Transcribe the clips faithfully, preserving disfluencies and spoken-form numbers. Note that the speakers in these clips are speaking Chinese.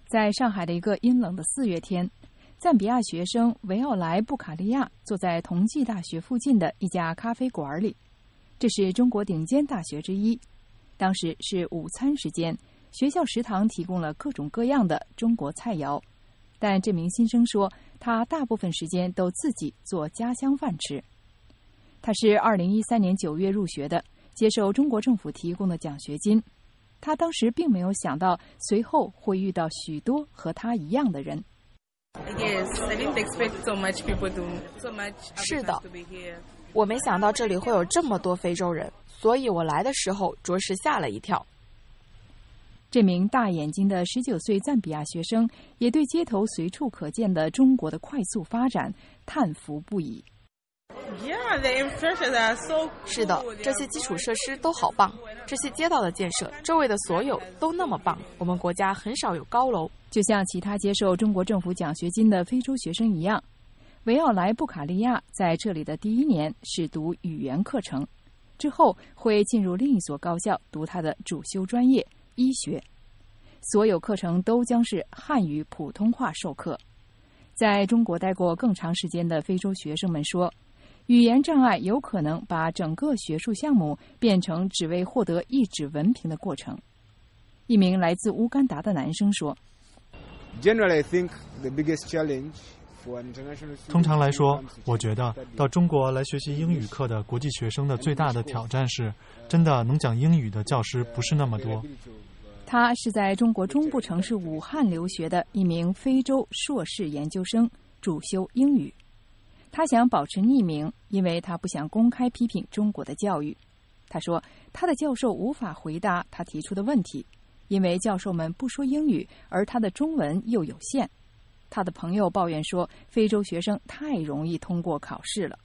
在上海的一个阴冷的四月天，赞比亚学生维奥莱·布卡利亚坐在同济大学附近的一家咖啡馆里，这是中国顶尖大学之一。当时是午餐时间，学校食堂提供了各种各样的中国菜肴，但这名新生说，他大部分时间都自己做家乡饭吃。他是二零一三年九月入学的，接受中国政府提供的奖学金。他当时并没有想到，随后会遇到许多和他一样的人。 是的，我没想到这里会有这么多非洲人，所以我来的时候着实吓了一跳。 这名大眼睛的十九岁赞比亚学生也对街头随处可见的中国的快速发展叹服不已。 是的，这些基础设施都好棒，这些街道的建设，周围的所有都那么棒。我们国家很少有高楼。 就像其他接受中国政府奖学金的非洲学生一样，维奥莱·布卡利亚在这里的第一年是读语言课程，之后会进入另一所高校读他的主修专业医学。所有课程都将是汉语普通话授课。在中国待过更长时间的非洲学生们说，语言障碍有可能把整个学术项目变成只为获得一纸文凭的过程。一名来自乌干达的男生说， 通常来说，我觉得到中国来学习英语课的国际学生的最大的挑战是，真的能讲英语的教师不是那么多。 他是在中国中部城市武汉留学的一名非洲硕士研究生，主修英语。他想保持匿名，因为他不想公开批评中国的教育。他说，他的教授无法回答他提出的问题，因为教授们不说英语，而他的中文又有限。他的朋友抱怨说，非洲学生太容易通过考试了。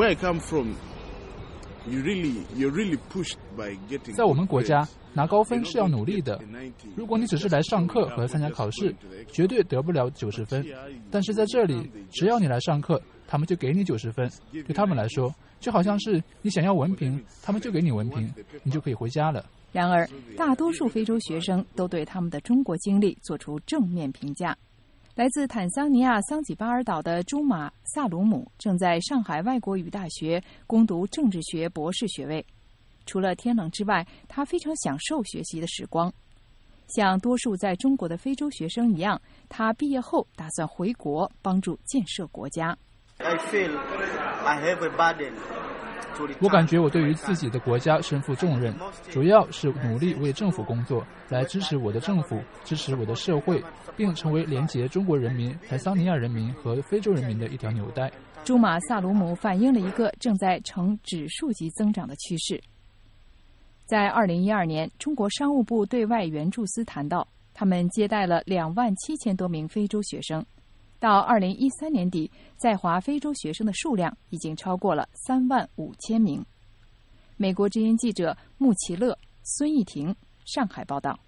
在我们国家，拿高分是要努力的。如果你只是来上课和参加考试，绝对得不了九十分。但是在这里，只要你来上课，他们就给你九十分。对他们来说，就好像是你想要文凭，他们就给你文凭，你就可以回家了。 然而，大多数非洲学生都对他们的中国经历做出正面评价。来自坦桑尼亚桑吉巴尔岛的朱马萨鲁姆正在上海外国语大学攻读政治学博士学位。除了天冷之外，他非常享受学习的时光。像多数在中国的非洲学生一样，他毕业后打算回国帮助建设国家。 我感觉我对于自己的国家身负重任，主要是努力为政府工作，来支持我的政府，支持我的社会，并成为连结中国人民、坦桑尼亚人民和非洲人民的一条纽带。 朱马萨鲁姆反映了一个正在呈指数级增长的趋势。在二零一二年，中国商务部对外援助司谈到，他们接待了两万七千多名非洲学生。到二零一三年底，在华非洲学生的数量已经超过了三万五千名。美国之音记者穆奇勒、孙艺婷，上海报道。